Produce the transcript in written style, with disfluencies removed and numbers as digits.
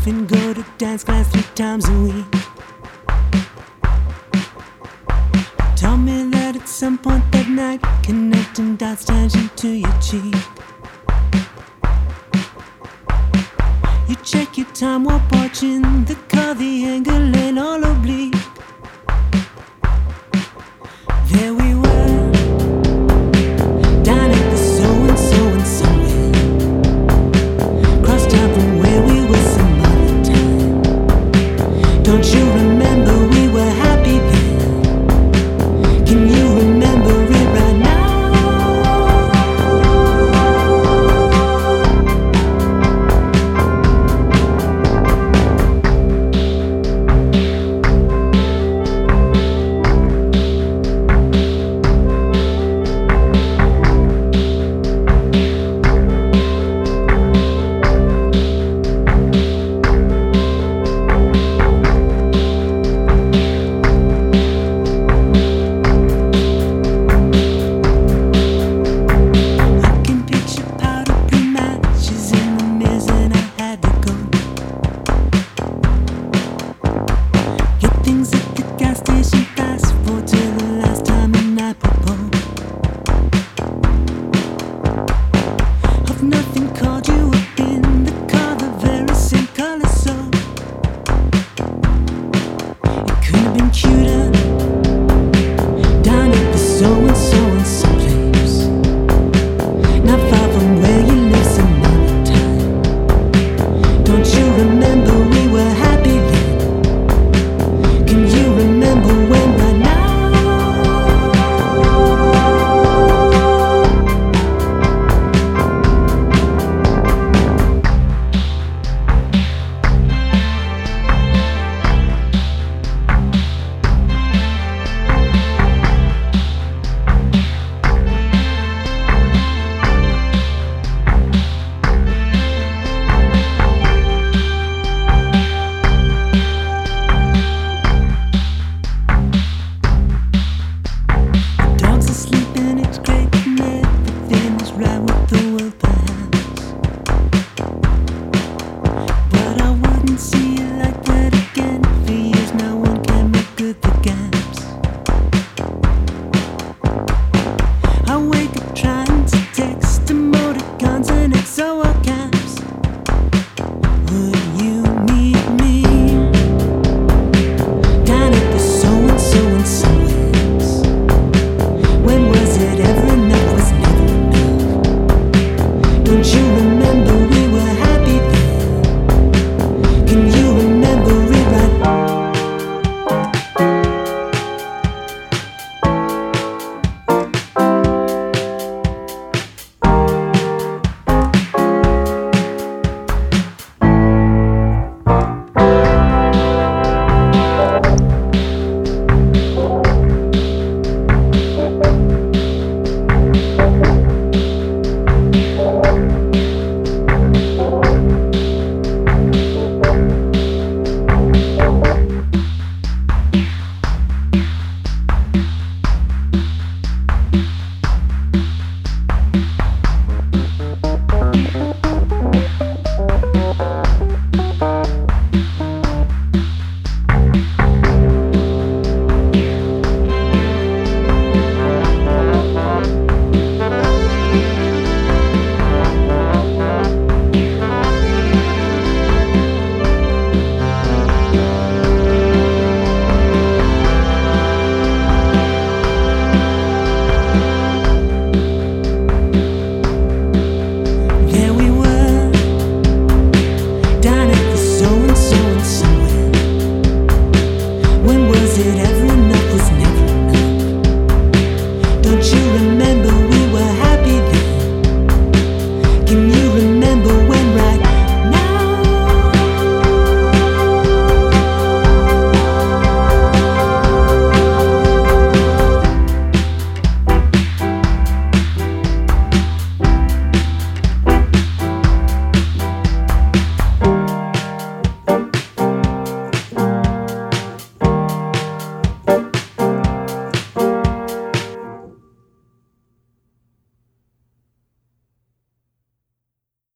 and go to dance class 3 times a week. Tell me that at some point that night, connecting dots turns into your cheek. You check your time while watching the car, the angle and all oblique. There we were, down at the so-and-so and somewhere, cross town from where we were some other time. Don't you remember we were happy then? Can you remember it right now? Nothing called you